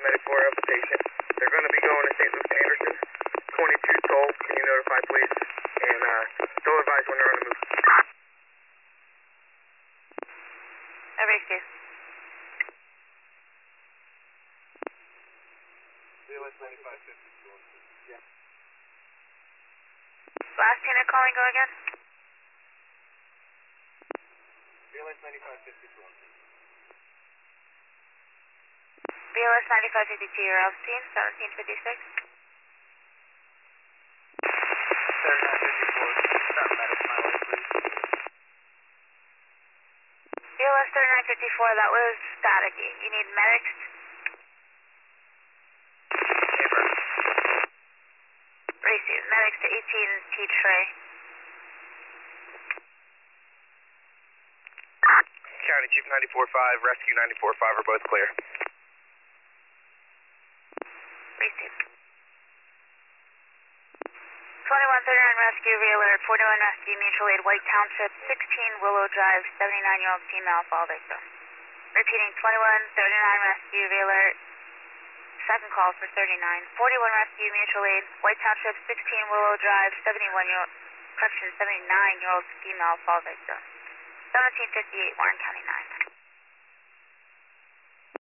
94 of the patient. They're going to be going to St. Luke's Anderson. 22 told. Can you notify, please? And don't advise when they're on the move. Every two. BLS 9552. Yeah. Last unit calling, go again? BLS 9552. BLS 9552, you're off scene, 1756. 3954. Start medics, my way, please. BLS 3954, that was staticky. You need medics. Chamber. Receive medics to 18 T tray. County Chief 94-5, Rescue 94-5 are both clear. Receive. 2139 Rescue, re-alert, 41 Rescue, mutual aid, White Township, 16 Willow Drive, 79-year-old female, fall victim. Repeating, 2139 Rescue, re-alert, second call for 39. 41 Rescue, mutual aid, White Township, 16 Willow Drive, 79-year-old female, fall victim. 1758, Warren County 9.